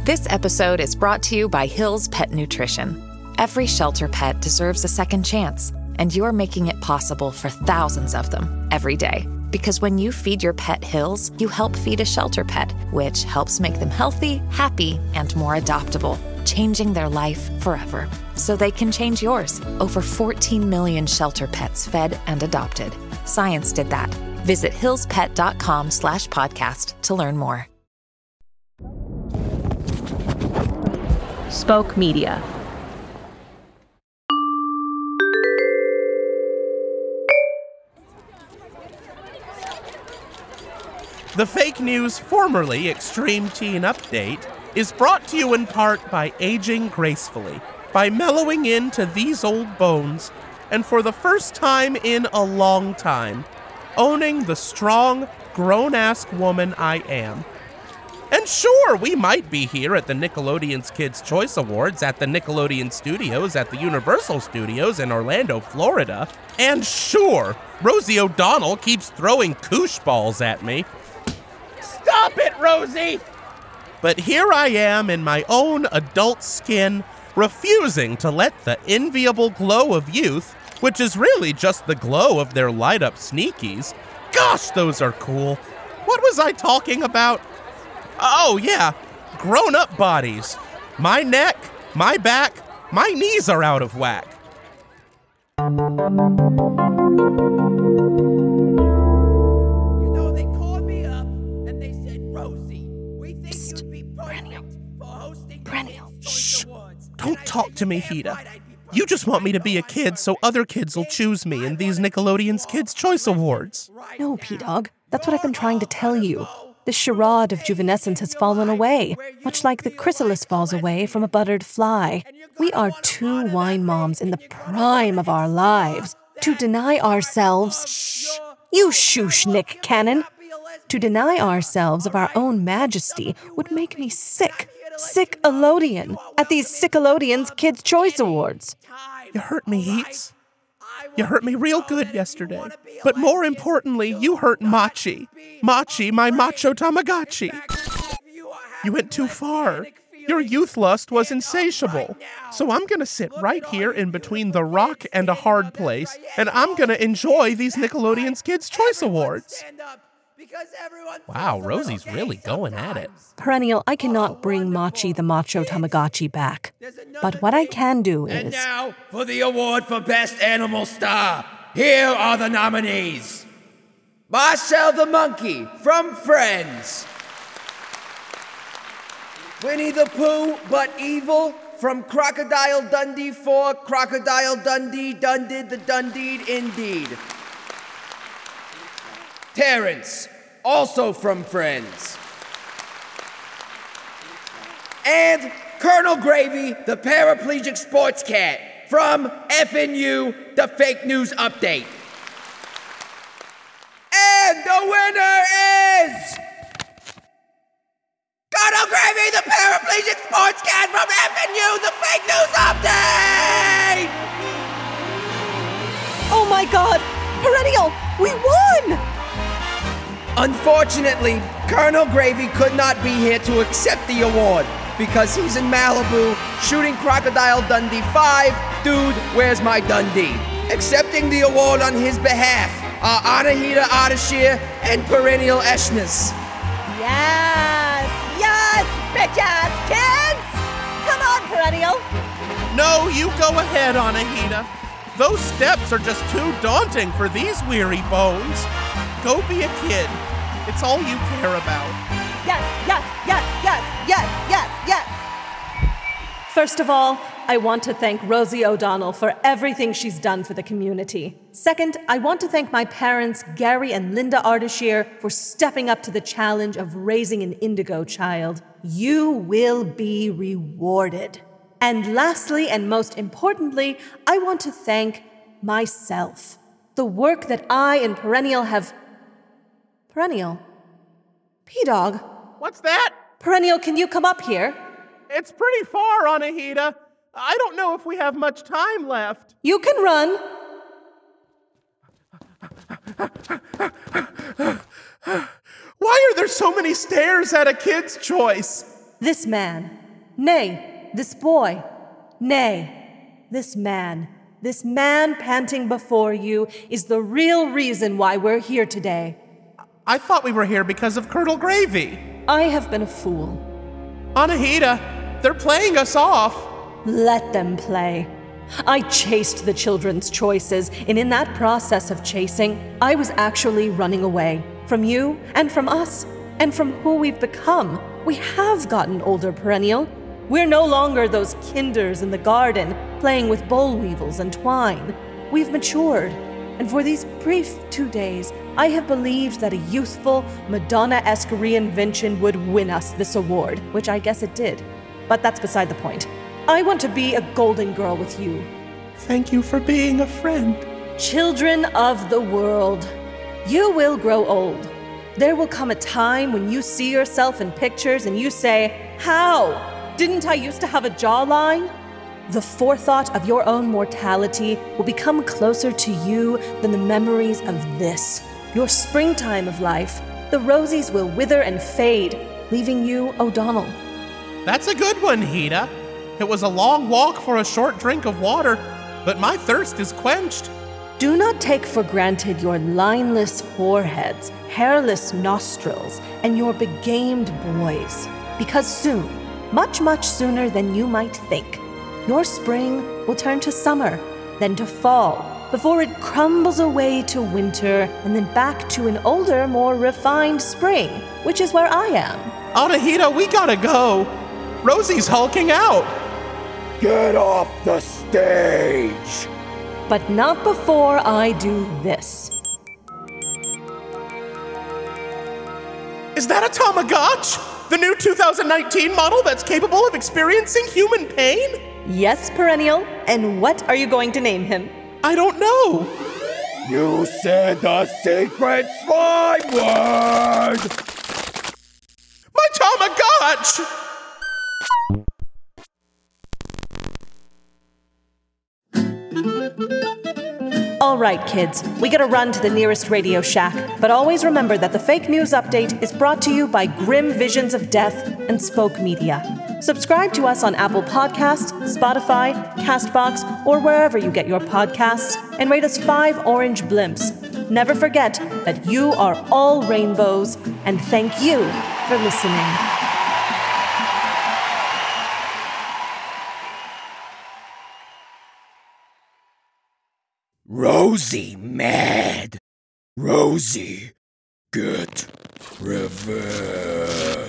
This episode is brought to you by Hill's Pet Nutrition. Every shelter pet deserves a second chance, and you're making it possible for thousands of them every day. Because when you feed your pet Hill's, you help feed a shelter pet, which helps make them healthy, happy, and more adoptable, changing their life forever. So they can change yours. Over 14 million shelter pets fed and adopted. Science did that. Visit hillspet.com/podcast to learn more. Spoke Media. The fake news, formerly Extreme Teen Update, is brought to you in part by Aging Gracefully, by mellowing into these old bones, and for the first time in a long time, owning the strong, grown-ass woman I am. And sure, we might be here at the Nickelodeon's Kids' Choice Awards at the Nickelodeon Studios at the Universal Studios in Orlando, Florida. And sure, Rosie O'Donnell keeps throwing koosh balls at me. Stop it, Rosie! But here I am in my own adult skin, refusing to let the enviable glow of youth, which is really just the glow of their light-up sneakies. Gosh, those are cool. What was I talking about? Oh, yeah, grown-up bodies. My neck, my back, my knees are out of whack. You know, they called me up and they said, Rosie, we think you'd be perfect for hosting the Kids' Choice Awards. Don't talk to me, Hida. You just want me to be a kid so other kids will choose me in these Nickelodeon's Kids' Choice Awards. No, P-Dog. That's what I've been trying to tell you. The charade of juvenescence has fallen away, much like the chrysalis falls away from a buttered fly. We are two wine moms in the prime of our lives. To deny ourselves... Shh! You shoosh, Nick Cannon! To deny ourselves of our own majesty would make me sick. Sick-elodian at these Sickelodians Kids' Choice Awards. You hurt me, Heats. You hurt me real good yesterday. But more importantly, you hurt Machi. Machi, my macho Tamagotchi. You went too far. Your youth lust was insatiable. So I'm gonna sit right here in between the rock and a hard place, and I'm gonna enjoy these Nickelodeon's Kids' Choice Awards. Wow, Rosie's really going at it. Perennial, I cannot bring Machi the macho Tamagotchi back. But what I can do is... And now, for the award for Best Animal Star, here are the nominees. Marcel the Monkey from Friends. Winnie the Pooh, but evil, from Crocodile Dundee 4, Crocodile Dundee dunded the Dundeed indeed. Terrence, also from Friends. And Colonel Gravy, the paraplegic sports cat, from FNU, the Fake News Update. And the winner is... Colonel Gravy, the paraplegic sports cat from FNU, the Fake News Update! Oh my God! Perennial, we won! Unfortunately, Colonel Gravy could not be here to accept the award because he's in Malibu shooting Crocodile Dundee 5, Dude, Where's My Dundee? Accepting the award on his behalf are Anahita Ardashir and Perennial Eshness. Yes! Yes, bitch-ass kids! Come on, Perennial! No, you go ahead, Anahita. Those steps are just too daunting for these weary bones. Go be a kid. It's all you care about. Yes, yes, yes, yes, yes, yes, yes! First of all, I want to thank Rosie O'Donnell for everything she's done for the community. Second, I want to thank my parents, Gary and Linda Ardashir, for stepping up to the challenge of raising an indigo child. You will be rewarded. And lastly, and most importantly, I want to thank myself. The work that I and Perennial have... Perennial? P-Dog? What's that? Perennial, can you come up here? It's pretty far, Anahita. I don't know if we have much time left. You can run. Why are there so many stairs at a Kid's Choice? This man, Nay, this boy. Nay, this man panting before you is the real reason why we're here today. I thought we were here because of Colonel Gravy. I have been a fool. Anahita, they're playing us off. Let them play. I chased the children's choices, and in that process of chasing, I was actually running away from you and from us and from who we've become. We have gotten older, Perennial. We're no longer those kinders in the garden playing with boll weevils and twine. We've matured, and for these brief 2 days, I have believed that a youthful, Madonna-esque reinvention would win us this award, which I guess it did. But that's beside the point. I want to be a golden girl with you. Thank you for being a friend. Children of the world, you will grow old. There will come a time when you see yourself in pictures and you say, "How? Didn't I used to have a jawline?" The forethought of your own mortality will become closer to you than the memories of this, your springtime of life. The rosies will wither and fade, leaving you O'Donnell. That's a good one, Hita. It was a long walk for a short drink of water, but my thirst is quenched. Do not take for granted your lineless foreheads, hairless nostrils, and your begamed boys, because soon, much, much sooner than you might think, your spring will turn to summer, then to fall, before it crumbles away to winter, and then back to an older, more refined spring, which is where I am. Anahita, we gotta go. Rosie's hulking out. Get off the stage! But not before I do this. Is that a Tamagotchi? The new 2019 model that's capable of experiencing human pain? Yes, Perennial. And what are you going to name him? I don't know. You said the secret slime word! My Tamagotchi! All right, kids, we gotta run to the nearest Radio Shack, but always remember that the fake news update is brought to you by Grim Visions of Death and Spoke Media. Subscribe to us on Apple Podcasts, Spotify, CastBox, or wherever you get your podcasts, and rate us 5 orange blimps. Never forget that you are all rainbows, and thank you for listening. Rosie mad. Rosie, get revenge.